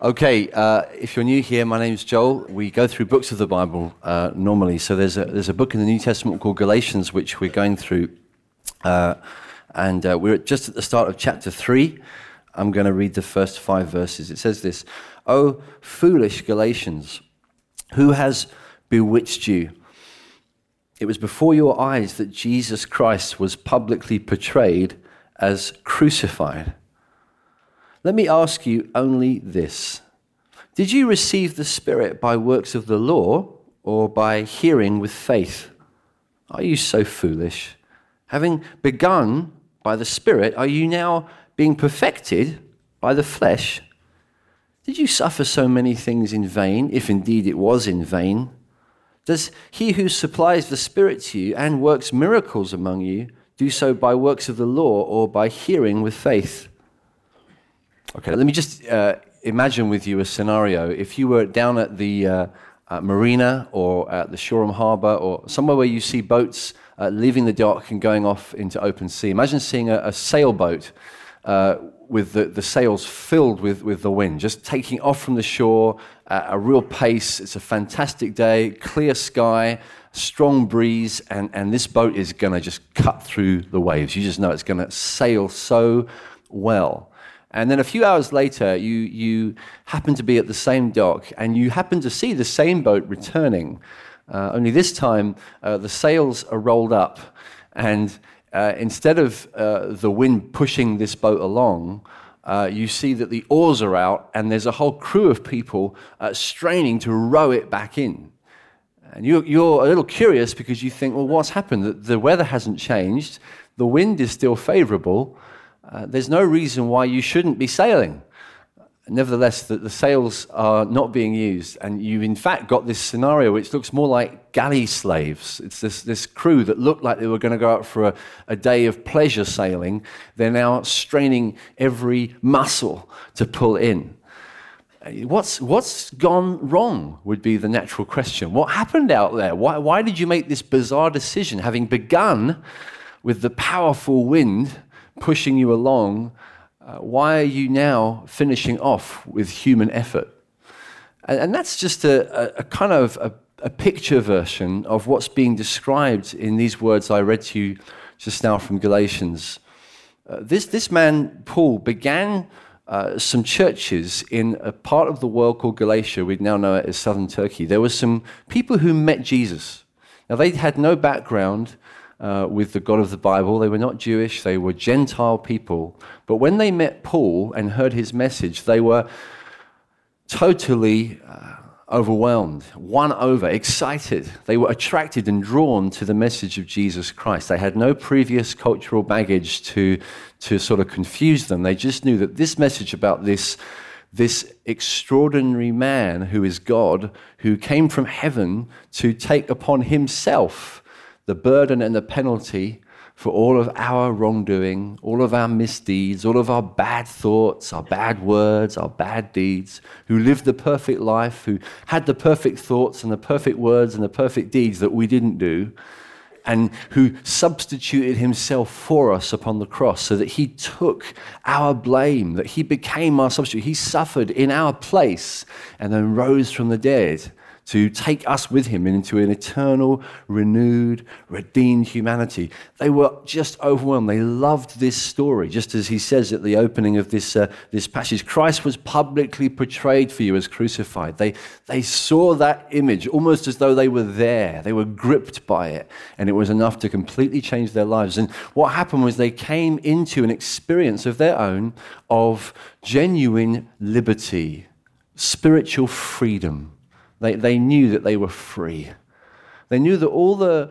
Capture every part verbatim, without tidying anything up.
Okay, uh, if you're new here, my name's Joel. We go through books of the Bible uh, normally. So there's a there's a book in the New Testament called Galatians, which we're going through, uh, and uh, we're just at the start of chapter three. I'm going to read the first five verses. It says this: "O foolish Galatians, who has bewitched you? It was before your eyes that Jesus Christ was publicly portrayed as crucified. Let me ask you only this. Did you receive the Spirit by works of the law or by hearing with faith? Are you so foolish? Having begun by the Spirit, are you now being perfected by the flesh? Did you suffer so many things in vain, if indeed it was in vain? Does he who supplies the Spirit to you and works miracles among you do so by works of the law or by hearing with faith?" Okay, let me just uh, imagine with you a scenario. If you were down at the uh, uh, marina or at the Shoreham Harbour or somewhere where you see boats uh, leaving the dock and going off into open sea, imagine seeing a, a sailboat uh, with the, the sails filled with, with the wind, just taking off from the shore at a real pace. It's a fantastic day, clear sky, strong breeze, and, and this boat is going to just cut through the waves. You just know it's going to sail so well. And then a few hours later, you you happen to be at the same dock, and you happen to see the same boat returning. Uh, only this time, uh, the sails are rolled up, and uh, instead of uh, the wind pushing this boat along, uh, you see that the oars are out, and there's a whole crew of people uh, straining to row it back in. And you, you're a little curious because you think, well, what's happened? The, the weather hasn't changed. The wind is still favorable. Uh, there's no reason why you shouldn't be sailing. Nevertheless, the, the sails are not being used, and you've in fact got this scenario which looks more like galley slaves. It's this, this crew that looked like they were going to go out for a, a day of pleasure sailing. They're now straining every muscle to pull in. What's what's gone wrong would be the natural question. What happened out there? Why, why did you make this bizarre decision, having begun with the powerful wind pushing you along? Uh, why are you now finishing off with human effort? And, and that's just a, a, a kind of a, a picture version of what's being described in these words I read to you just now from Galatians. Uh, this, this man, Paul, began uh, some churches in a part of the world called Galatia. We now know it as southern Turkey. There were some people who met Jesus. Now, they had no background Uh, with the God of the Bible. They were not Jewish, they were Gentile people. But when they met Paul and heard his message, they were totally uh, overwhelmed, won over, excited. They were attracted and drawn to the message of Jesus Christ. They had no previous cultural baggage to, to sort of confuse them. They just knew that this message about this, this extraordinary man who is God, who came from heaven to take upon himself the burden and the penalty for all of our wrongdoing, all of our misdeeds, all of our bad thoughts, our bad words, our bad deeds, who lived the perfect life, who had the perfect thoughts and the perfect words and the perfect deeds that we didn't do, and who substituted himself for us upon the cross so that he took our blame, that he became our substitute. He suffered in our place and then rose from the dead to take us with him into an eternal, renewed, redeemed humanity. They were just overwhelmed. They loved this story, just as he says at the opening of this uh, this passage. Christ was publicly portrayed for you as crucified. They, they saw that image almost as though they were there. They were gripped by it, and it was enough to completely change their lives. And what happened was they came into an experience of their own of genuine liberty, spiritual freedom. They, they knew that they were free. They knew that all the,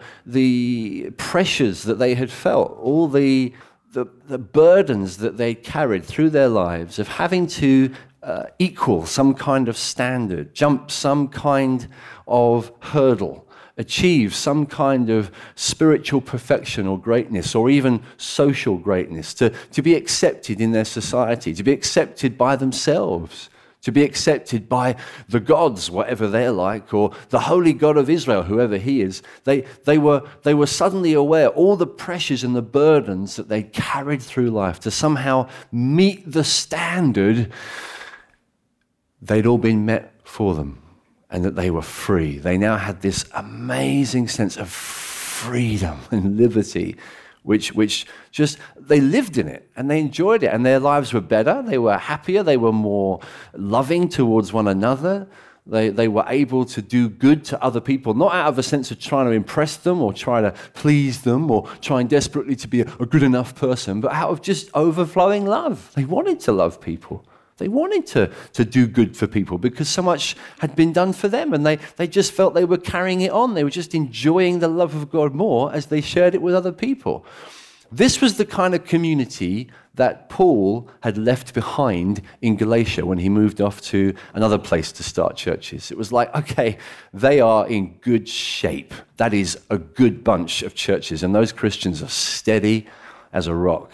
the pressures that they had felt, all the, the, the burdens that they carried through their lives of having to uh, equal some kind of standard, jump some kind of hurdle, achieve some kind of spiritual perfection or greatness, or even social greatness, to, to be accepted in their society, to be accepted by themselves, to be accepted by the gods, whatever they're like, or the holy God of Israel, whoever he is. They, they, were, they were suddenly aware all the pressures and the burdens that they carried through life to somehow meet the standard they'd all been met for them and that they were free. They now had this amazing sense of freedom and liberty, which which just, they lived in it and they enjoyed it and their lives were better. They were happier. They were more loving towards one another. They, they were able to do good to other people, not out of a sense of trying to impress them or try to please them or trying desperately to be a, a good enough person, but out of just overflowing love. They wanted to love people. They wanted to, to do good for people because so much had been done for them, and they, they just felt they were carrying it on. They were just enjoying the love of God more as they shared it with other people. This was the kind of community that Paul had left behind in Galatia when he moved off to another place to start churches. It was like, okay, they are in good shape. That is a good bunch of churches, and those Christians are steady as a rock.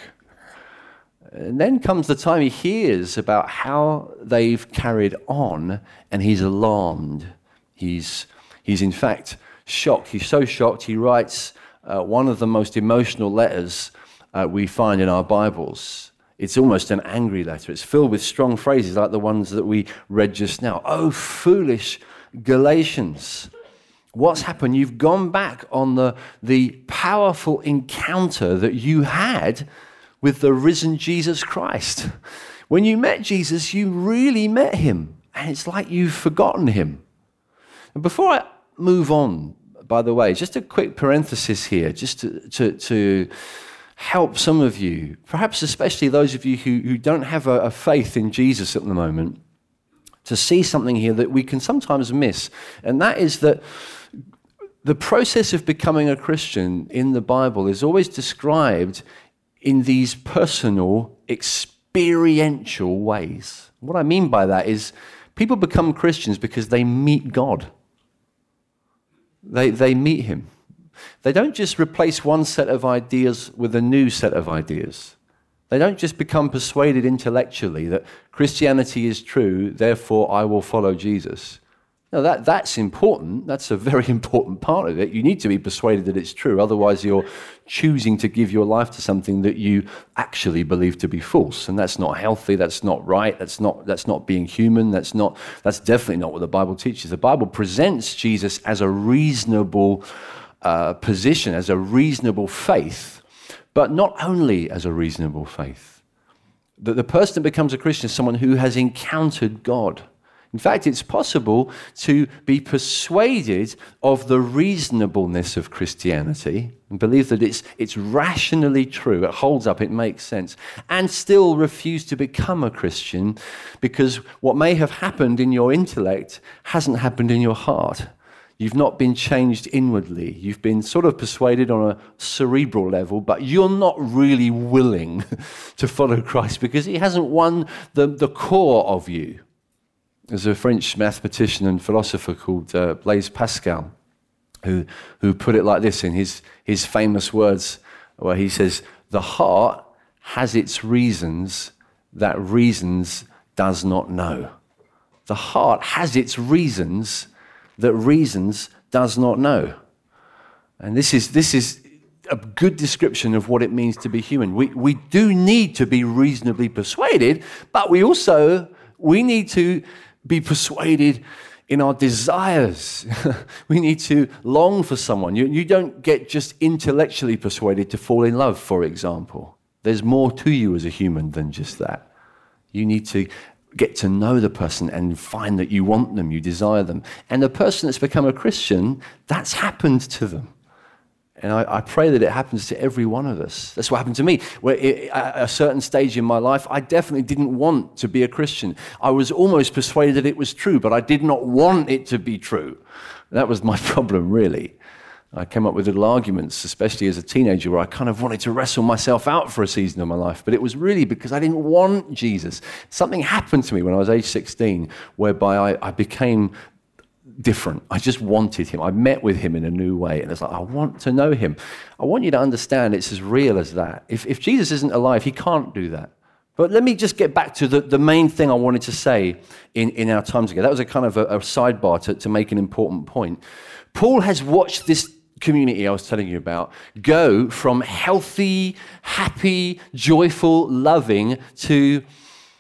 And then comes the time he hears about how they've carried on, and he's alarmed. He's, he's in fact shocked. He's so shocked, he writes uh, one of the most emotional letters uh, we find in our Bibles. It's almost an angry letter. It's filled with strong phrases like the ones that we read just now. Oh, foolish Galatians. What's happened? You've gone back on the, the powerful encounter that you had with the risen Jesus Christ. When you met Jesus, you really met him, and it's like you've forgotten him. And before I move on, by the way, just a quick parenthesis here, just to, to, to help some of you, perhaps especially those of you who, who don't have a, a faith in Jesus at the moment, to see something here that we can sometimes miss, and that is that the process of becoming a Christian in the Bible is always described in these personal, experiential ways. What I mean by that is people become Christians because they meet God. They, they meet him. They don't just replace one set of ideas with a new set of ideas. They don't just become persuaded intellectually that Christianity is true, therefore I will follow Jesus. No, that, that's important. That's a very important part of it. You need to be persuaded that it's true. Otherwise, you're choosing to give your life to something that you actually believe to be false. And that's not healthy. That's not right. That's not, that's not being human. That's not, that's definitely not what the Bible teaches. The Bible presents Jesus as a reasonable uh, position, as a reasonable faith, but not only as a reasonable faith. That the person that becomes a Christian is someone who has encountered God. In fact, it's possible to be persuaded of the reasonableness of Christianity and believe that it's, it's rationally true, it holds up, it makes sense, and still refuse to become a Christian because what may have happened in your intellect hasn't happened in your heart. You've not been changed inwardly. You've been sort of persuaded on a cerebral level, but you're not really willing to follow Christ because he hasn't won the, the core of you. There's a French mathematician and philosopher called uh, Blaise Pascal who, who put it like this in his, his famous words, where he says, the heart has its reasons that reasons does not know. The heart has its reasons that reasons does not know. And this is, this is a good description of what it means to be human. We, we do need to be reasonably persuaded, but we also, we need to be persuaded in our desires. We need to long for someone. You, you don't get just intellectually persuaded to fall in love, for example. There's more to you as a human than just that. You need to get to know the person and find that you want them, you desire them. And the person that's become a Christian, that's happened to them. And I, I pray that it happens to every one of us. That's what happened to me. Where it, at a certain stage in my life, I definitely didn't want to be a Christian. I was almost persuaded that it was true, but I did not want it to be true. That was my problem, really. I came up with little arguments, especially as a teenager, where I kind of wanted to wrestle myself out for a season of my life. But it was really because I didn't want Jesus. Something happened to me when I was age sixteen, whereby I, I became different. I just wanted him. I met with him in a new way. And it's like, I want to know him. I want you to understand it's as real as that. If, if Jesus isn't alive, he can't do that. But let me just get back to the, the main thing I wanted to say in, in our time together. That was a kind of a, a sidebar to, to make an important point. Paul has watched this community I was telling you about go from healthy, happy, joyful, loving to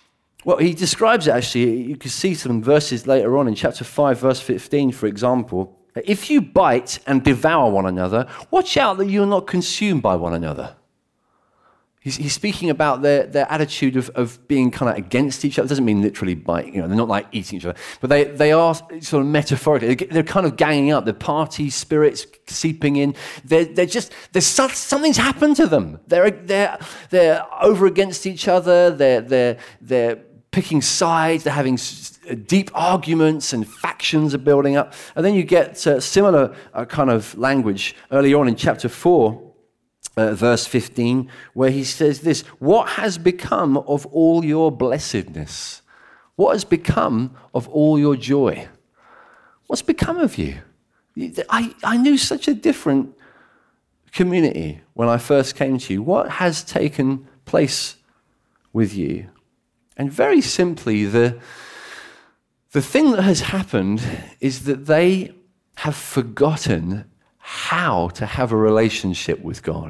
Well, he describes it actually. You can see some verses later on in chapter five, verse fifteen, for example. If you bite and devour one another, watch out that you're not consumed by one another. He's, he's speaking about their, their attitude of, of being kind of against each other. It doesn't mean literally bite, you know, they're not like eating each other, but they, they are sort of metaphorically. They're kind of ganging up. The party spirits seeping in. They're, they're just, there's something's happened to them. They're, they're, they're over against each other. They're, they're, they're picking sides. They're having deep arguments and factions are building up. And then you get uh, similar uh, kind of language earlier on in chapter four. Uh, verse fifteen, where he says this, what has become of all your blessedness? What has become of all your joy? What's become of you? I, I knew such a different community when I first came to you. What has taken place with you? And very simply, the, the thing that has happened is that they have forgotten how to have a relationship with God.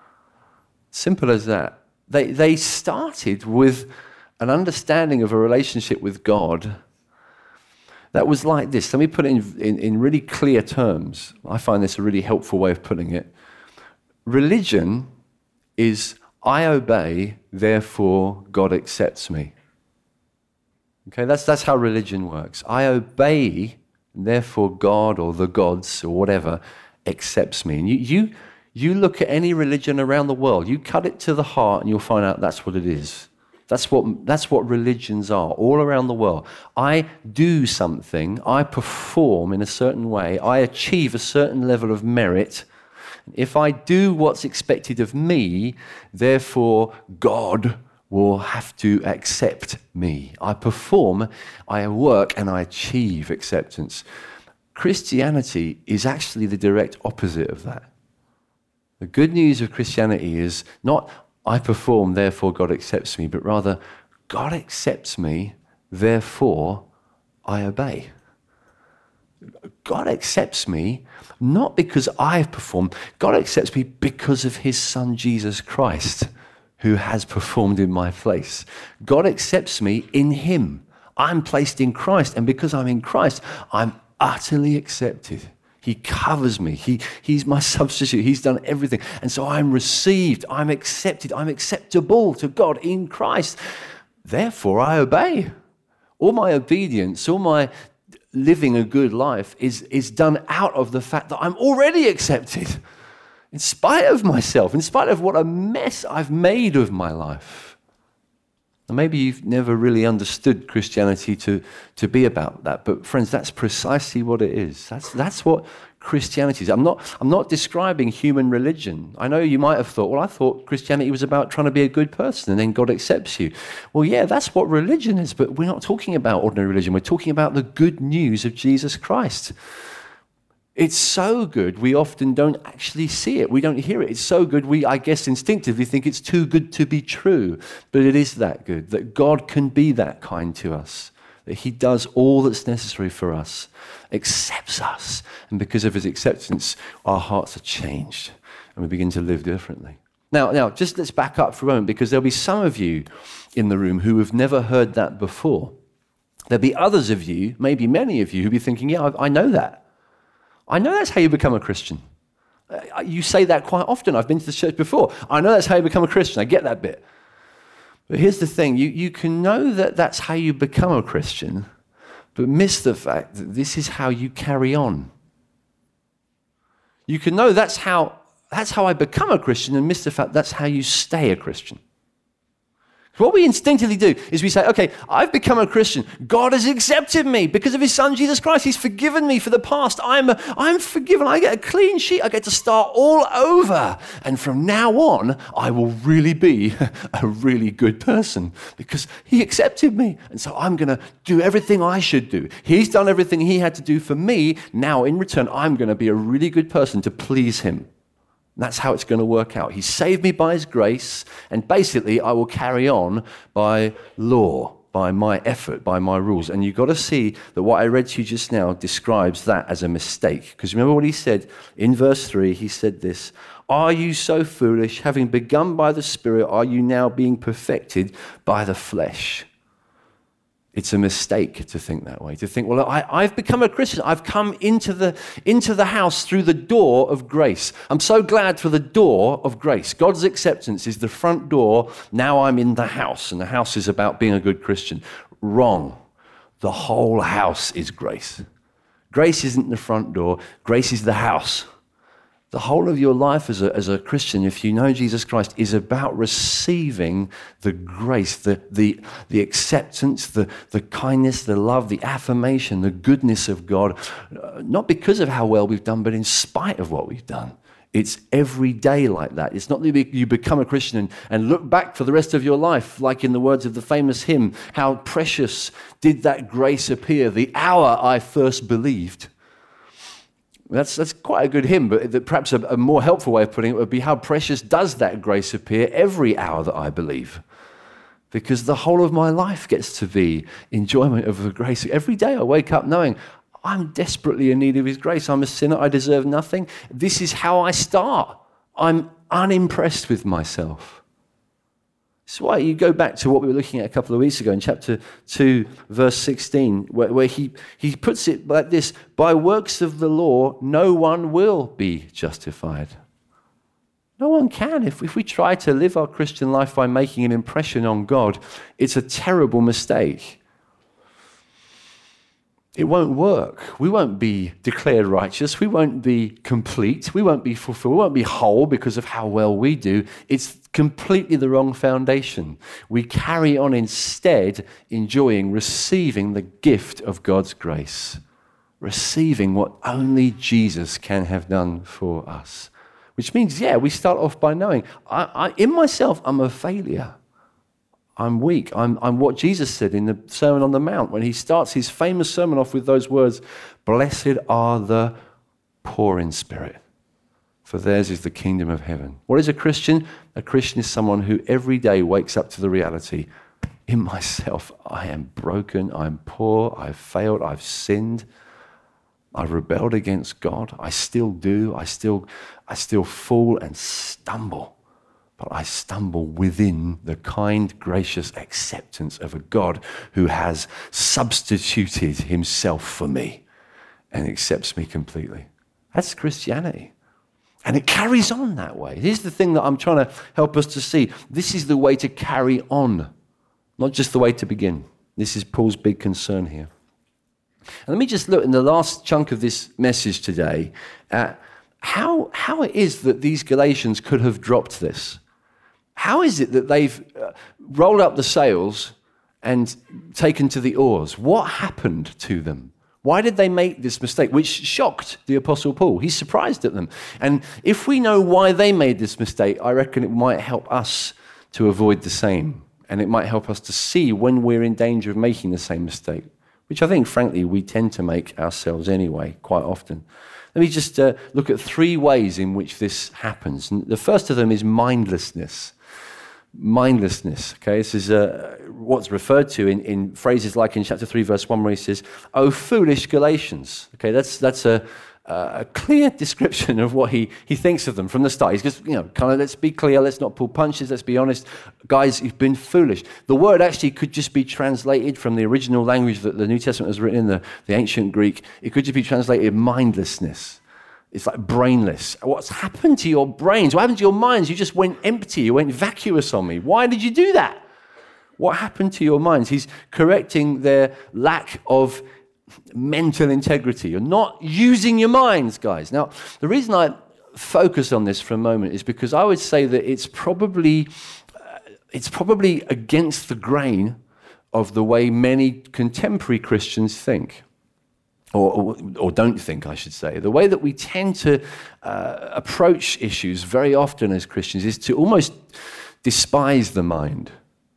Simple as that. They, they started with an understanding of a relationship with God that was like this. Let me put it in, in, in really clear terms. I find this a really helpful way of putting it. Religion is, I obey, therefore God accepts me. Okay, that's, that's how religion works. I obey, and therefore God or the gods or whatever accepts me. And you, you You look at any religion around the world, you cut it to the heart and you'll find out that's what it is. That's what, that's what religions are all around the world. I do something, I perform in a certain way, I achieve a certain level of merit. If I do what's expected of me, therefore God will have to accept me. I perform, I work, and I achieve acceptance. Christianity is actually the direct opposite of that. The good news of Christianity is not, I perform, therefore God accepts me, but rather, God accepts me, therefore I obey. God accepts me not because I've performed, God accepts me because of his son Jesus Christ, who has performed in my place. God accepts me in him. I'm placed in Christ, and because I'm in Christ, I'm utterly accepted. He covers me. He, he's my substitute. He's done everything. And so I'm received. I'm accepted. I'm acceptable to God in Christ. Therefore, I obey. All my obedience, all my living a good life is, is done out of the fact that I'm already accepted. In spite of myself, in spite of what a mess I've made of my life. And maybe you've never really understood Christianity to, to be about that. But friends, that's precisely what it is. That's, that's what Christianity is. I'm not, I'm not describing human religion. I know you might have thought, well, I thought Christianity was about trying to be a good person and then God accepts you. Well, yeah, that's what religion is. But we're not talking about ordinary religion. We're talking about the good news of Jesus Christ. It's so good, we often don't actually see it. We don't hear it. It's so good, we, I guess, instinctively think it's too good to be true. But it is that good, that God can be that kind to us, that he does all that's necessary for us, accepts us. And because of his acceptance, our hearts are changed and we begin to live differently. Now, now, just let's back up for a moment, because there'll be some of you in the room who have never heard that before. There'll be others of you, maybe many of you, who'll be thinking, yeah, I, I know that. I know that's how you become a Christian. Uh, you say that quite often. I've been to the church before. I know that's how you become a Christian. I get that bit. But here's the thing. You, you can know that that's how you become a Christian, but miss the fact that this is how you carry on. You can know that's how, that's how I become a Christian and miss the fact that's how you stay a Christian. What we instinctively do is we say, okay, I've become a Christian. God has accepted me because of his son, Jesus Christ. He's forgiven me for the past. I'm, I'm forgiven. I get a clean sheet. I get to start all over. And from now on, I will really be a really good person because he accepted me. And so I'm going to do everything I should do. He's done everything he had to do for me. Now, in return, I'm going to be a really good person to please him. That's how it's going to work out. He saved me by his grace, and basically I will carry on by law, by my effort, by my rules. And you've got to see that what I read to you just now describes that as a mistake. Because remember what he said in verse three, he said this, "Are you so foolish? Having begun by the Spirit, are you now being perfected by the flesh?" It's a mistake to think that way, to think, well, I, I've become a Christian. I've come into the, into the house through the door of grace. I'm so glad for the door of grace. God's acceptance is the front door. Now I'm in the house, and the house is about being a good Christian. Wrong. The whole house is grace. Grace isn't the front door. Grace is the house. The whole of your life as a, as a Christian, if you know Jesus Christ, is about receiving the grace, the, the, the acceptance, the, the kindness, the love, the affirmation, the goodness of God, uh, not because of how well we've done, but in spite of what we've done. It's every day like that. It's not that you become a Christian and, and look back for the rest of your life, like in the words of the famous hymn, how precious did that grace appear the hour I first believed. That's that's quite a good hymn, but perhaps a, a more helpful way of putting it would be, how precious does that grace appear every hour that I believe? Because the whole of my life gets to be enjoyment of the grace. Every day I wake up knowing I'm desperately in need of his grace. I'm a sinner. I deserve nothing. This is how I start. I'm unimpressed with myself. That's why you go back to what we were looking at a couple of weeks ago in chapter two, verse sixteen, where, where he, he puts it like this: by works of the law, no one will be justified. No one can. If, if we try to live our Christian life by making an impression on God, it's a terrible mistake. It won't work. We won't be declared righteous. We won't be complete. We won't be fulfilled. We won't be whole because of how well we do. It's completely the wrong foundation. We carry on instead enjoying, receiving the gift of God's grace, receiving what only Jesus can have done for us. Which means, yeah, we start off by knowing, I, I, in myself, I'm a failure. I'm weak. I'm, I'm what Jesus said in the Sermon on the Mount when he starts his famous sermon off with those words, blessed are the poor in spirit, for theirs is the kingdom of heaven. What is a Christian? A Christian is someone who every day wakes up to the reality, in myself, I am broken, I'm poor, I've failed, I've sinned, I've rebelled against God. I still do. I still, I still fall and stumble. But I stumble within the kind, gracious acceptance of a God who has substituted himself for me and accepts me completely. That's Christianity. And it carries on that way. Here's the thing that I'm trying to help us to see. This is the way to carry on, not just the way to begin. This is Paul's big concern here. And let me just look in the last chunk of this message today at how, how it is that these Galatians could have dropped this. How is it that they've uh, rolled up the sails and taken to the oars? What happened to them? Why did they make this mistake, which shocked the Apostle Paul? He's surprised at them. And if we know why they made this mistake, I reckon it might help us to avoid the same. And it might help us to see when we're in danger of making the same mistake, which I think, frankly, we tend to make ourselves anyway, quite often. Let me just uh, look at three ways in which this happens. And the first of them is mindlessness. Mindlessness, okay? This is uh, what's referred to in, in phrases like in chapter three, verse one, where he says, "Oh, foolish Galatians." Okay, that's that's a, a clear description of what he, he thinks of them from the start. He's just, you know, kind of, let's be clear, let's not pull punches, let's be honest. Guys, you've been foolish. The word actually could just be translated from the original language that the New Testament was written in, the, the ancient Greek. It could just be translated mindlessness. It's like brainless. What's happened to your brains? What happened to your minds? You just went empty. You went vacuous on me. Why did you do that? What happened to your minds? He's correcting their lack of mental integrity. You're not using your minds, guys. Now, the reason I focus on this for a moment is because I would say that it's probably, uh, it's probably against the grain of the way many contemporary Christians think. Or, or, or don't think, I should say. The way that we tend to uh, approach issues very often as Christians is to almost despise the mind.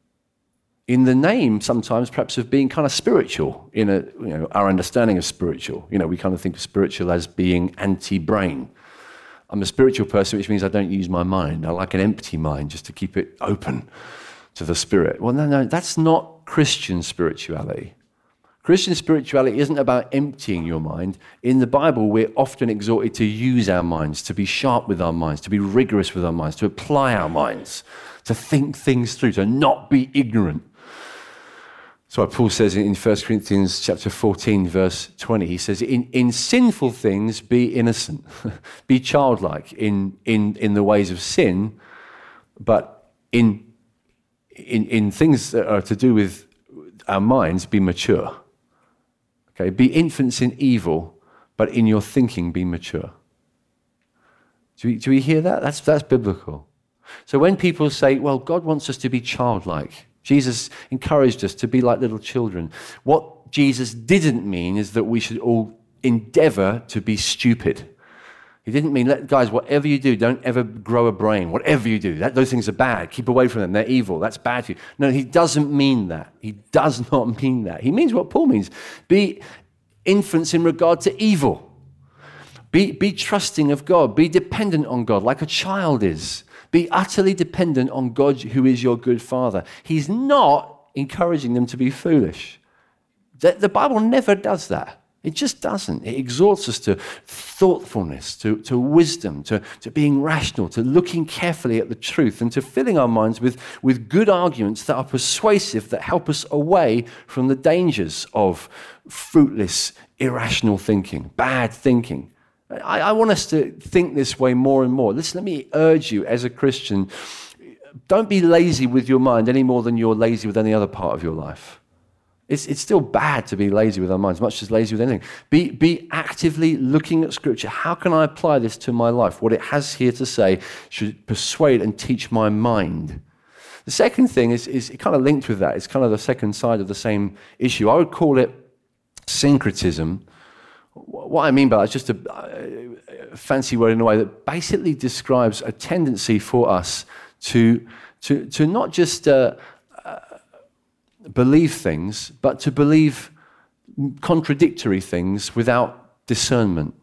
In the name, sometimes, perhaps, of being kind of spiritual, in a, you know, our understanding of spiritual. You know, we kind of think of spiritual as being anti-brain. I'm a spiritual person, which means I don't use my mind. I like an empty mind just to keep it open to the Spirit. Well, no, no, that's not Christian spirituality. Christian spirituality isn't about emptying your mind. In the Bible, we're often exhorted to use our minds, to be sharp with our minds, to be rigorous with our minds, to apply our minds, to think things through, to not be ignorant. So Paul says in First Corinthians chapter fourteen, verse twenty, he says, in, in sinful things be innocent, be childlike in, in, in the ways of sin, but in, in, in things that are to do with our minds, be mature. Okay, be infants in evil, but in your thinking be mature. Do we, do we hear that? That's, that's biblical. So when people say, well, God wants us to be childlike, Jesus encouraged us to be like little children. What Jesus didn't mean is that we should all endeavor to be stupid. He didn't mean, let, guys, whatever you do, don't ever grow a brain. Whatever you do, that, those things are bad. Keep away from them. They're evil. That's bad for you. No, he doesn't mean that. He does not mean that. He means what Paul means. Be infants in regard to evil. Be, be trusting of God. Be dependent on God like a child is. Be utterly dependent on God who is your good father. He's not encouraging them to be foolish. The, the Bible never does that. It just doesn't. It exhorts us to thoughtfulness, to, to wisdom, to, to being rational, to looking carefully at the truth, and to filling our minds with, with good arguments that are persuasive, that help us away from the dangers of fruitless, irrational thinking, bad thinking. I, I want us to think this way more and more. Listen, let me urge you as a Christian, don't be lazy with your mind any more than you're lazy with any other part of your life. It's, it's still bad to be lazy with our minds, much as lazy with anything. Be, be actively looking at Scripture. How can I apply this to my life? What it has here to say should persuade and teach my mind. The second thing is, is kind of linked with that. It's kind of the second side of the same issue. I would call it syncretism. What I mean by that is just a, a fancy word in a way that basically describes a tendency for us to, to, to not just uh, uh, believe things, but to believe contradictory things without discernment.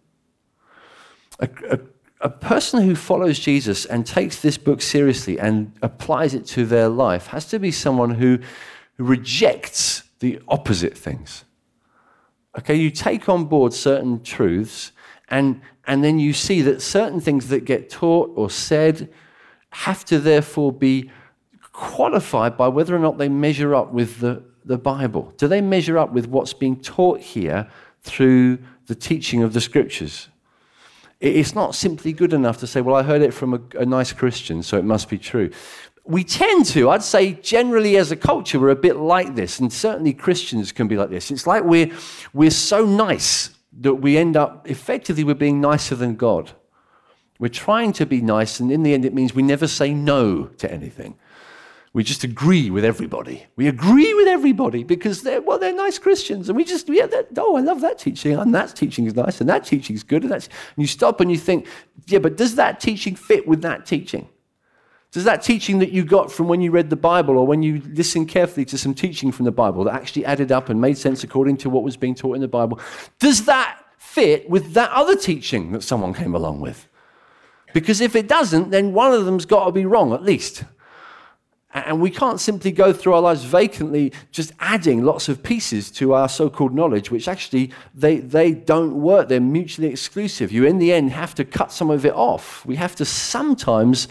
A, a, a person who follows Jesus and takes this book seriously and applies it to their life has to be someone who rejects the opposite things. Okay, you take on board certain truths, and, and then you see that certain things that get taught or said have to therefore be qualified by whether or not they measure up with the, the Bible. Do they measure up with what's being taught here through the teaching of the Scriptures? It's not simply good enough to say, well, I heard it from a, a nice Christian, so it must be true. We tend to, I'd say generally as a culture, we're a bit like this, and certainly Christians can be like this. It's like we're, we're so nice that we end up, effectively, we're being nicer than God. We're trying to be nice, and in the end it means we never say no to anything. We just agree with everybody. We agree with everybody because they're, well, they're nice Christians, and we just, yeah, that, oh, I love that teaching, and that teaching is nice, and that teaching is good, and, that's, and you stop and you think, yeah, but does that teaching fit with that teaching? Does that teaching that you got from when you read the Bible or when you listened carefully to some teaching from the Bible that actually added up and made sense according to what was being taught in the Bible, does that fit with that other teaching that someone came along with? Because if it doesn't, then one of them's got to be wrong at least. And we can't simply go through our lives vacantly just adding lots of pieces to our so-called knowledge, which actually they, they don't work. They're mutually exclusive. You, in the end, have to cut some of it off. We have to sometimes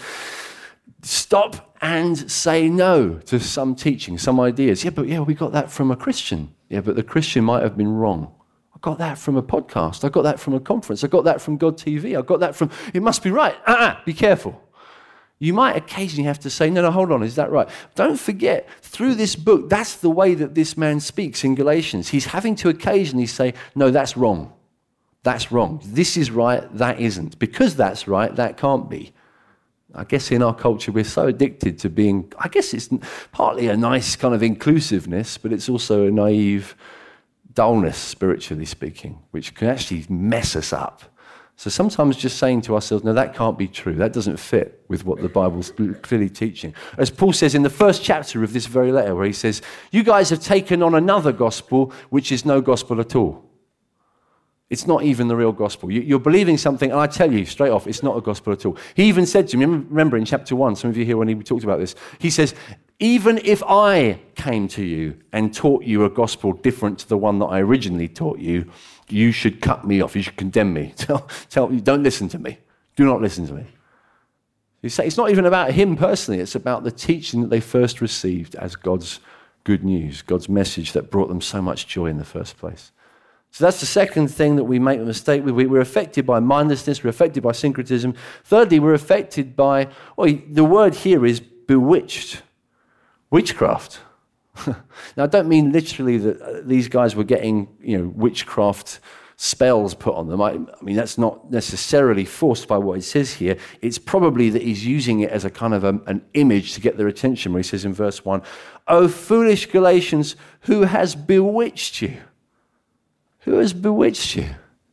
stop and say no to some teaching, some ideas. Yeah, but yeah, we got that from a Christian. Yeah, but the Christian might have been wrong. I got that from a podcast. I got that from a conference. I got that from God T V. I got that from, it must be right. Uh-uh, be careful. You might occasionally have to say, no, no, hold on, is that right? Don't forget, through this book, that's the way that this man speaks in Galatians. He's having to occasionally say, no, that's wrong. That's wrong. This is right, that isn't. Because that's right, that can't be. I guess in our culture, we're so addicted to being, I guess it's partly a nice kind of inclusiveness, but it's also a naive dullness, spiritually speaking, which can actually mess us up. So sometimes just saying to ourselves, no, that can't be true. That doesn't fit with what the Bible's clearly teaching. As Paul says in the first chapter of this very letter, where he says, you guys have taken on another gospel, which is no gospel at all. It's not even the real gospel. You're believing something, and I tell you straight off, it's not a gospel at all. He even said to me, remember in chapter one, some of you here when he talked about this, he says, even if I came to you and taught you a gospel different to the one that I originally taught you, you should cut me off. You should condemn me. Tell, tell you, don't listen to me. Do not listen to me. You say it's not even about him personally. It's about the teaching that they first received as God's good news, God's message that brought them so much joy in the first place. So that's the second thing that we make a mistake with. We're affected by mindlessness, we're affected by syncretism. Thirdly, we're affected by, well, the word here is bewitched, witchcraft. Now, I don't mean literally that these guys were getting, you know, witchcraft spells put on them. I, I mean, that's not necessarily forced by what it says here. It's probably that he's using it as a kind of a, an image to get their attention, where he says in verse one, "O foolish Galatians, who has bewitched you?" Who has bewitched you?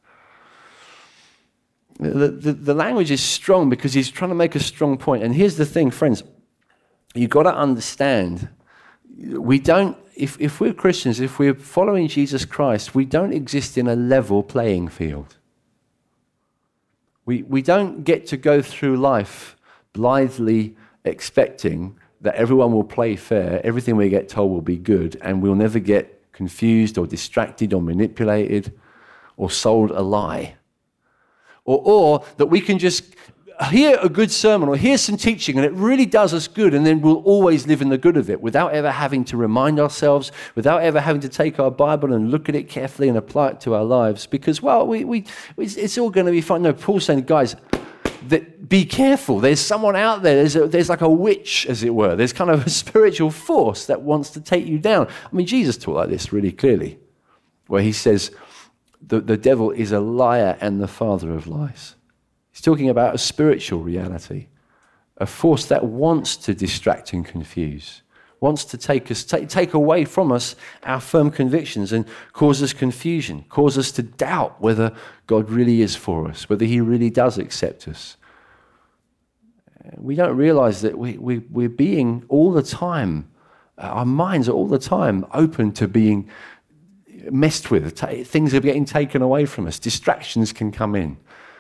The, the, the language is strong because he's trying to make a strong point. And here's the thing, friends. You've got to understand, we don't, if, if we're Christians, if we're following Jesus Christ, we don't exist in a level playing field. We, we don't get to go through life blithely expecting that everyone will play fair, everything we get told will be good, and we'll never get confused or distracted or manipulated or sold a lie. Or, or that we can just hear a good sermon or hear some teaching and it really does us good, and then we'll always live in the good of it without ever having to remind ourselves, without ever having to take our Bible and look at it carefully and apply it to our lives, because, well, we, we it's, it's all going to be fine. No, Paul's saying, guys, that be careful. There's someone out there. There's, a, there's like a witch, as it were. There's kind of a spiritual force that wants to take you down. I mean, Jesus taught like this really clearly, where he says the, the devil is a liar and the father of lies. He's talking about a spiritual reality, a force that wants to distract and confuse, wants to take us, take, take away from us our firm convictions and cause us confusion, cause us to doubt whether God really is for us, whether he really does accept us. We don't realize that we, we, we're being all the time, our minds are all the time open to being messed with. Things are getting taken away from us. Distractions can come in.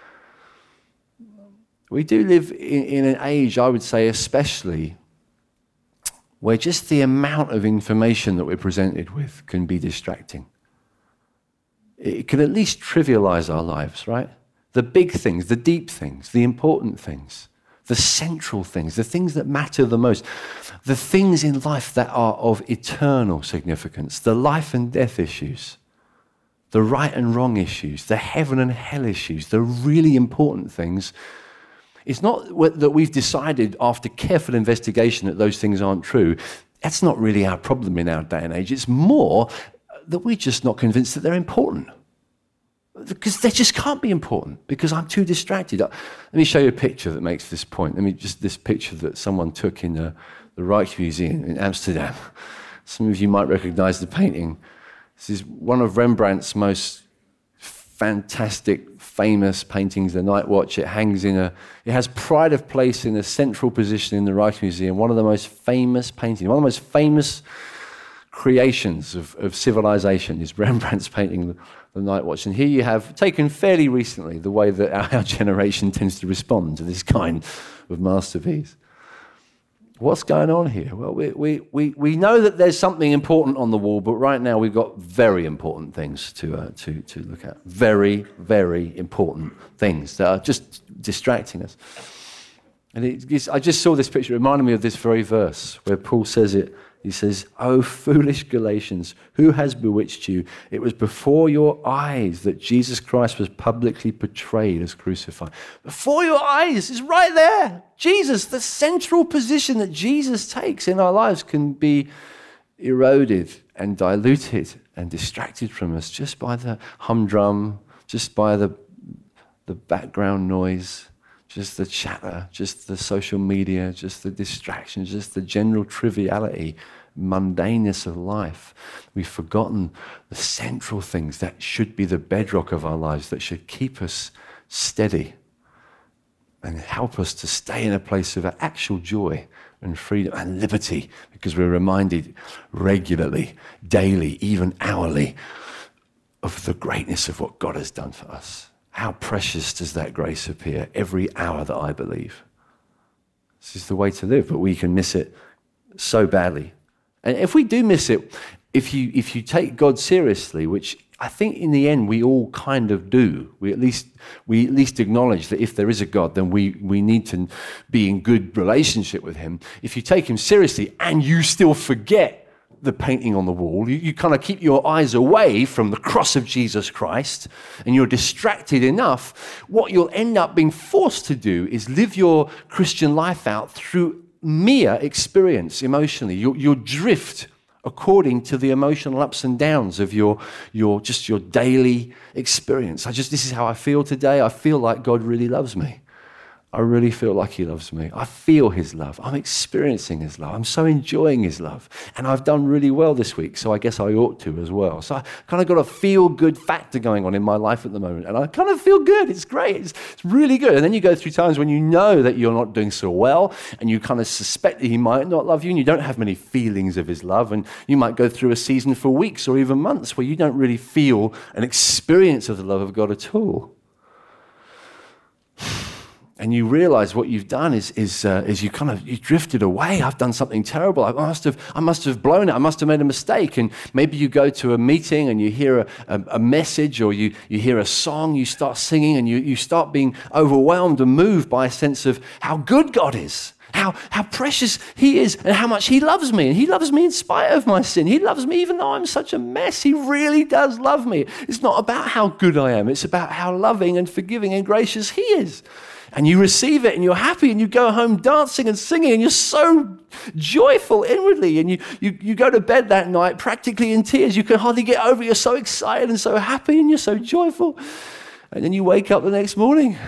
We do live in, in an age, I would say especially, where just the amount of information that we're presented with can be distracting. It can at least trivialize our lives, right? The big things, the deep things, the important things, the central things, the things that matter the most, the things in life that are of eternal significance, the life and death issues, the right and wrong issues, the heaven and hell issues, the really important things. It's not that we've decided after careful investigation that those things aren't true. That's not really our problem in our day and age. It's more that we're just not convinced that they're important. Because they just can't be important, because I'm too distracted. Let me show you a picture that makes this point. Let me just, this picture that someone took in the, the Rijksmuseum in Amsterdam. Some of you might recognize the painting. This is one of Rembrandt's most fantastic, famous paintings, The Night Watch. It hangs in a, it has pride of place in a central position in the Rijksmuseum, one of the most famous paintings, one of the most famous creations of, of civilization is Rembrandt's painting, The, the Night Watch. And here you have, taken fairly recently, the way that our, our generation tends to respond to this kind of masterpiece. What's going on here? Well, we, we, we, we know that there's something important on the wall, but right now we've got very important things to, uh, to, to look at. Very, very important things that are just distracting us. And it, it's, I just saw this picture. It reminded me of this very verse where Paul says it. He says, "O foolish Galatians, who has bewitched you? It was before your eyes that Jesus Christ was publicly portrayed as crucified." Before your eyes is right there. Jesus, the central position that Jesus takes in our lives can be eroded and diluted and distracted from us just by the humdrum, just by the, the background noise, just the chatter, just the social media, just the distractions, just the general triviality, mundaneness of life. We've forgotten the central things that should be the bedrock of our lives, that should keep us steady and help us to stay in a place of actual joy and freedom and liberty, because we're reminded regularly, daily, even hourly, of the greatness of what God has done for us. How precious does that grace appear every hour that I believe. This is the way to live, but we can miss it so badly. And if we do miss it, if you if you take God seriously, which I think in the end we all kind of do, we at least we at least acknowledge that if there is a God, then we, we need to be in good relationship with him. If you take him seriously and you still forget the painting on the wall. You, you kind of keep your eyes away from the cross of Jesus Christ, and you're distracted enough, what you'll end up being forced to do is live your Christian life out through mere experience emotionally. You'll, you'll drift according to the emotional ups and downs of your, your just your daily experience. I just, this is how I feel today. I feel like God really loves me. I really feel like he loves me. I feel his love. I'm experiencing his love. I'm so enjoying his love. And I've done really well this week, so I guess I ought to as well. So I kind of got a feel-good factor going on in my life at the moment. And I kind of feel good. It's great. It's, it's really good. And then you go through times when you know that you're not doing so well, and you kind of suspect that he might not love you, and you don't have many feelings of his love. And you might go through a season for weeks or even months where you don't really feel an experience of the love of God at all. And you realize what you've done is is uh, is you kind of you drifted away. I've done something terrible. I must have I must have blown it. I must have made a mistake. And maybe you go to a meeting and you hear a, a, a message, or you you hear a song. You start singing and you you start being overwhelmed and moved by a sense of how good God is, how how precious he is, and how much he loves me. And he loves me in spite of my sin. He loves me even though I'm such a mess. He really does love me. It's not about how good I am. It's about how loving and forgiving and gracious he is. And you receive it, and you're happy, and you go home dancing and singing, and you're so joyful inwardly. And you, you, you go to bed that night practically in tears. You can hardly get over it. You're so excited and so happy, and you're so joyful. And then you wake up the next morning,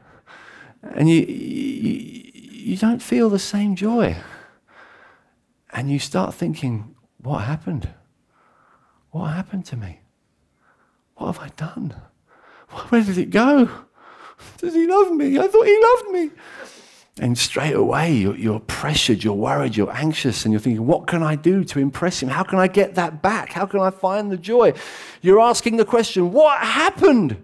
and you, you, you don't feel the same joy. And you start thinking, what happened? What happened to me? What have I done? Where did it go? Does he love me? I thought he loved me. And straight away, you're, you're pressured, you're worried, you're anxious, and you're thinking, what can I do to impress him? How can I get that back? How can I find the joy? You're asking the question, what happened?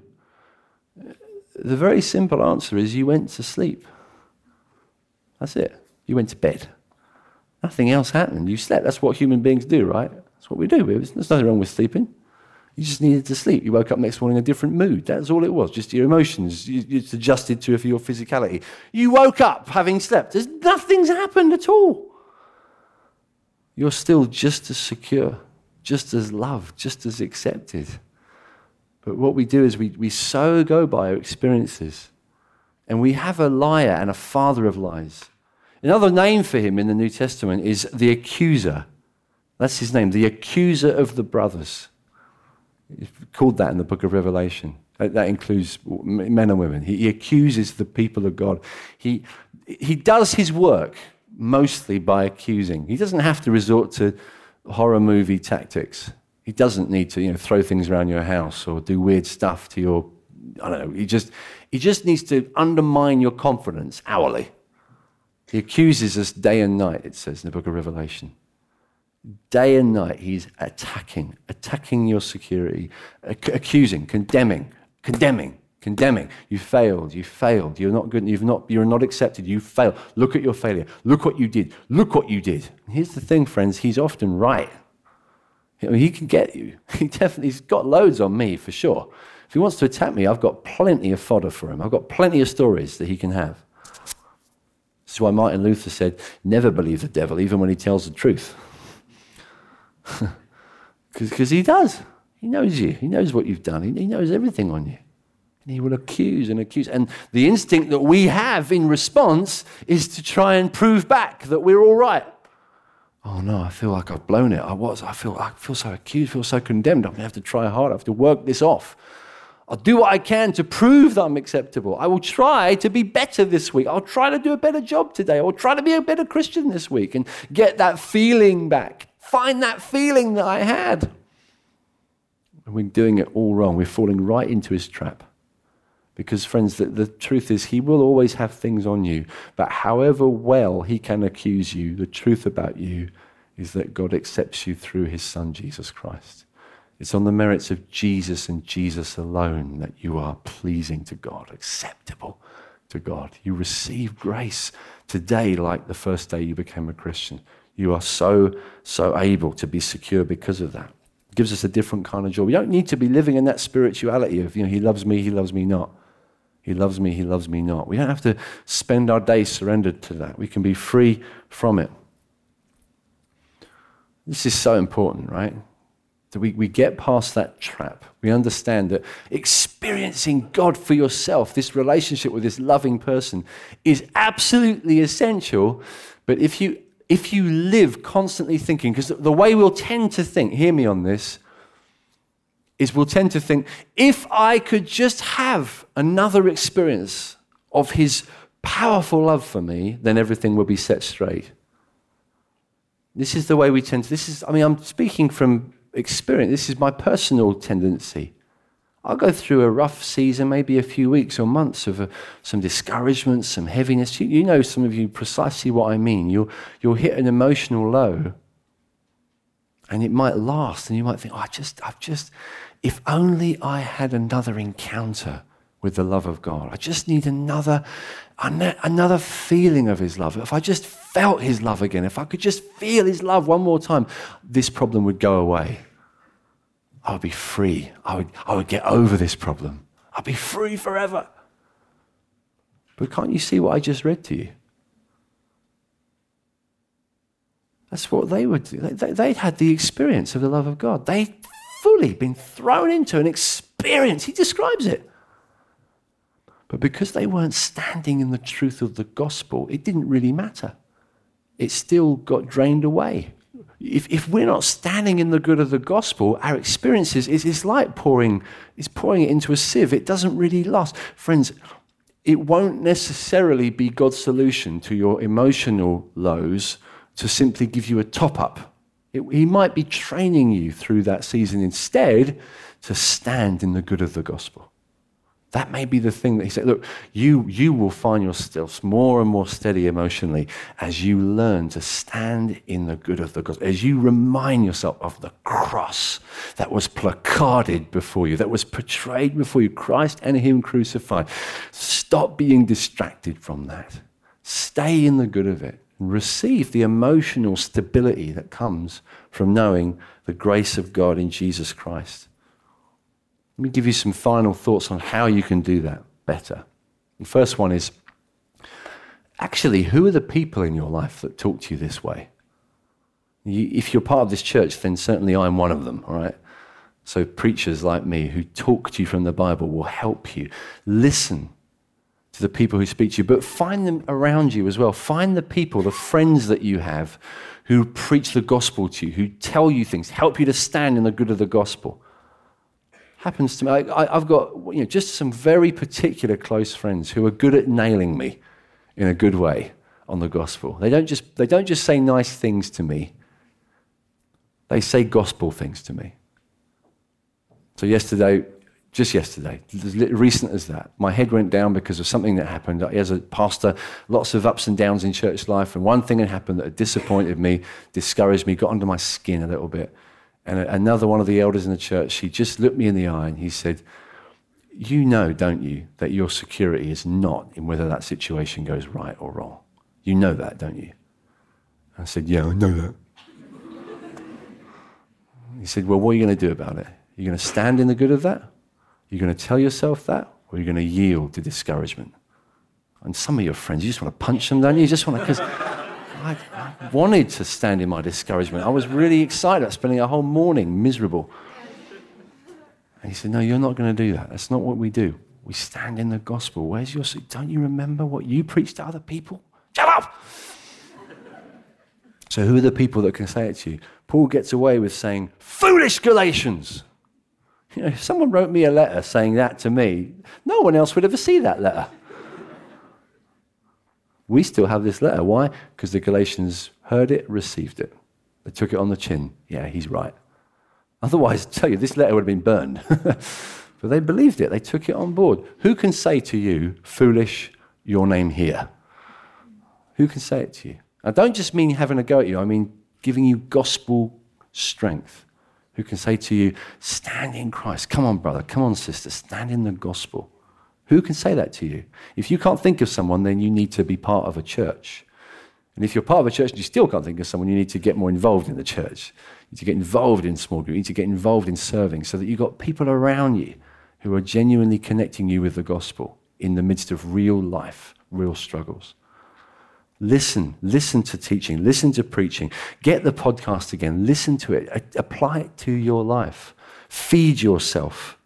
The very simple answer is you went to sleep. That's it. You went to bed. Nothing else happened. You slept. That's what human beings do, right? That's what we do. There's nothing wrong with sleeping. You just needed to sleep. You woke up next morning in a different mood. That's all it was, just your emotions. You, it's adjusted to your physicality. You woke up having slept. There's, nothing's happened at all. You're still just as secure, just as loved, just as accepted. But what we do is we, we so go by our experiences. And we have a liar and a father of lies. Another name for him in the New Testament is the accuser. That's his name, the accuser of the brothers. He's called that in the book of Revelation. That includes men and women. He, he accuses the people of God. He, he does his work mostly by accusing. He doesn't have to resort to horror movie tactics. He doesn't need to, you know, throw things around your house or do weird stuff to your, I don't know. He just, he just needs to undermine your confidence hourly. He accuses us day and night, it says in the book of Revelation. Day and night, he's attacking, attacking your security, ac- accusing, condemning, condemning, condemning. You failed, you failed, you're not good, you've not, you're not accepted, you failed. Look at your failure. Look what you did. Look what you did. And here's the thing, friends, he's often right. I mean, he can get you. He definitely, he's got loads on me, for sure. If he wants to attack me, I've got plenty of fodder for him. I've got plenty of stories that he can have. This is why Martin Luther said, never believe the devil, even when he tells the truth. Because he does. He knows you. He knows what you've done. He, he knows everything on you. And he will accuse and accuse. And the instinct that we have in response is to try and prove back that we're all right. Oh no, I feel like I've blown it. I was. I feel I feel so accused, I feel so condemned. I'm going to have to try hard. I have to work this off. I'll do what I can to prove that I'm acceptable. I will try to be better this week. I'll try to do a better job today. I'll try to be a better Christian this week and get that feeling back. Find that feeling that I had. And we're doing it all wrong. We're falling right into his trap. Because, friends, the, the truth is he will always have things on you. But however well he can accuse you, the truth about you is that God accepts you through his son, Jesus Christ. It's on the merits of Jesus and Jesus alone that you are pleasing to God, acceptable to God. You receive grace today like the first day you became a Christian. You are so, so able to be secure because of that. It gives us a different kind of joy. We don't need to be living in that spirituality of, you know, he loves me, he loves me not. He loves me, he loves me not. We don't have to spend our days surrendered to that. We can be free from it. This is so important, right? That we, we get past that trap. We understand that experiencing God for yourself, this relationship with this loving person, is absolutely essential. But if you if you live constantly thinking, because the, the way we'll tend to think, hear me on this, is we'll tend to think, if I could just have another experience of his powerful love for me, then everything will be set straight. This is the way we tend to, this is, I mean, I'm speaking from experience. This is my personal tendency. I'll go through a rough season, maybe a few weeks or months of uh, some discouragement, some heaviness. You, you know, some of you, precisely what I mean. You'll, you'll hit an emotional low, and it might last, and you might think, oh, I just, I've just, if only I had another encounter with the love of God. I just need another, another feeling of his love. If I just felt his love again, if I could just feel his love one more time, this problem would go away. I would be free. I would, I would get over this problem. I'd be free forever. But can't you see what I just read to you? That's what they would do. They, they'd had the experience of the love of God. They'd fully been thrown into an experience. He describes it. But because they weren't standing in the truth of the gospel, it didn't really matter. It still got drained away. If, if we're not standing in the good of the gospel, our experiences is it's like pouring, it's pouring it into a sieve. It doesn't really last. Friends, it won't necessarily be God's solution to your emotional lows to simply give you a top-up. It, he might be training you through that season instead to stand in the good of the gospel. That may be the thing that he said, look, you, you will find yourself more and more steady emotionally as you learn to stand in the good of the gospel, as you remind yourself of the cross that was placarded before you, that was portrayed before you, Christ and him crucified. Stop being distracted from that. Stay in the good of it. Receive the emotional stability that comes from knowing the grace of God in Jesus Christ. Let me give you some final thoughts on how you can do that better. The first one is, actually, who are the people in your life that talk to you this way? You, if you're part of this church, then certainly I'm one of them, all right? So preachers like me who talk to you from the Bible will help you. Listen to the people who speak to you, but find them around you as well. Find the people, the friends that you have who preach the gospel to you, who tell you things, help you to stand in the good of the gospel. Happens to me. I, I've got you know, just some very particular close friends who are good at nailing me in a good way on the gospel. They don't just they don't just say nice things to me. They say gospel things to me. So yesterday, just yesterday, as recent as that, my head went down because of something that happened. As a pastor, lots of ups and downs in church life, and one thing had happened that had disappointed me, discouraged me, got under my skin a little bit. And another one of the elders in the church, he just looked me in the eye and he said, you know, don't you, that your security is not in whether that situation goes right or wrong. You know that, don't you? I said, yeah, I know that. He said, well, what are you going to do about it? You're going to stand in the good of that? You're going to tell yourself that? Or you're going to yield to discouragement? And some of your friends, you just want to punch them, don't you? You just want to, because I, I wanted to stand in my discouragement. I was really excited about spending a whole morning miserable. And he said, no, you're not going to do that. That's not what we do. We stand in the gospel. Where's your... Don't you remember what you preach to other people? Shut up! So who are the people that can say it to you? Paul gets away with saying, foolish Galatians! You know, if someone wrote me a letter saying that to me, no one else would ever see that letter. We still have this letter. Why? Because the Galatians heard it, received it. They took it on the chin. Yeah, he's right. Otherwise, I tell you, this letter would have been burned. But they believed it. They took it on board. Who can say to you, foolish, your name here? Who can say it to you? I don't just mean having a go at you. I mean giving you gospel strength. Who can say to you, stand in Christ. Come on, brother. Come on, sister. Stand in the gospel. Who can say that to you? If you can't think of someone, then you need to be part of a church. And if you're part of a church and you still can't think of someone, you need to get more involved in the church. You need to get involved in small group. You need to get involved in serving so that you've got people around you who are genuinely connecting you with the gospel in the midst of real life, real struggles. Listen, listen to teaching, listen to preaching. Get the podcast again, listen to it, a- apply it to your life. Feed yourself.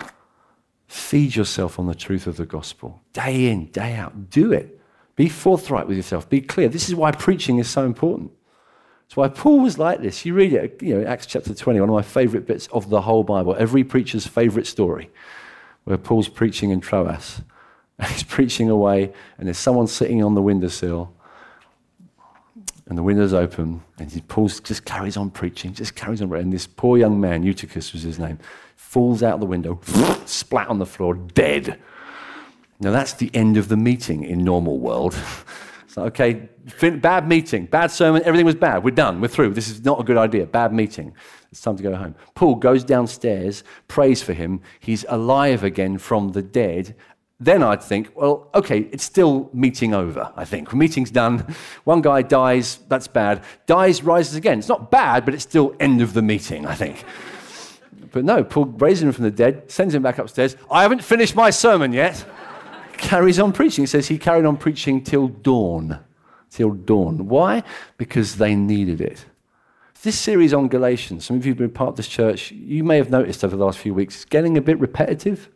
Feed yourself on the truth of the gospel. Day in, day out. Do it. Be forthright with yourself. Be clear. This is why preaching is so important. That's why Paul was like this. You read it, you know, Acts chapter twenty, one of my favorite bits of the whole Bible, every preacher's favorite story, where Paul's preaching in Troas. And he's preaching away, and there's someone sitting on the windowsill, and the window's open, and he Paul just carries on preaching, just carries on. And this poor young man, Eutychus was his name, falls out the window, splat on the floor, dead. Now that's the end of the meeting in normal world. It's like, okay, fin- bad meeting, bad sermon, everything was bad. We're done, we're through. This is not a good idea, bad meeting. It's time to go home. Paul goes downstairs, prays for him. He's alive again from the dead. Then I'd think, well, okay, it's still meeting over, I think. Meeting's done. One guy dies, that's bad. Dies, rises again. It's not bad, but it's still end of the meeting, I think. But no, Paul raises him from the dead, sends him back upstairs. I haven't finished my sermon yet. Carries on preaching. It says he carried on preaching till dawn. Till dawn. Why? Because they needed it. This series on Galatians, some of you have been part of this church, you may have noticed over the last few weeks, it's getting a bit repetitive.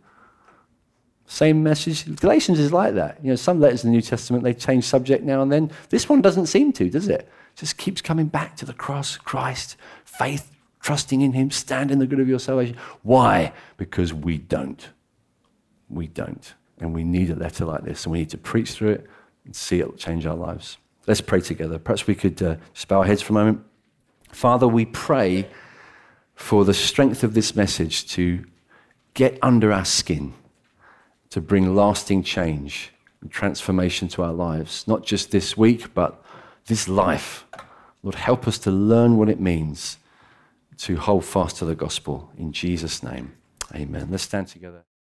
Same message. Galatians is like that. You know, some letters in the New Testament, they change subject now and then. This one doesn't seem to, does it? It just keeps coming back to the cross, Christ, faith, trusting in him, stand in the good of your salvation. Why? Because we don't. We don't. And we need a letter like this, and we need to preach through it and see it change our lives. Let's pray together. Perhaps we could uh, just bow our heads for a moment. Father, we pray for the strength of this message to get under our skin, to bring lasting change and transformation to our lives, not just this week, but this life. Lord, help us to learn what it means to hold fast to the gospel. In Jesus' name, amen. Let's stand together.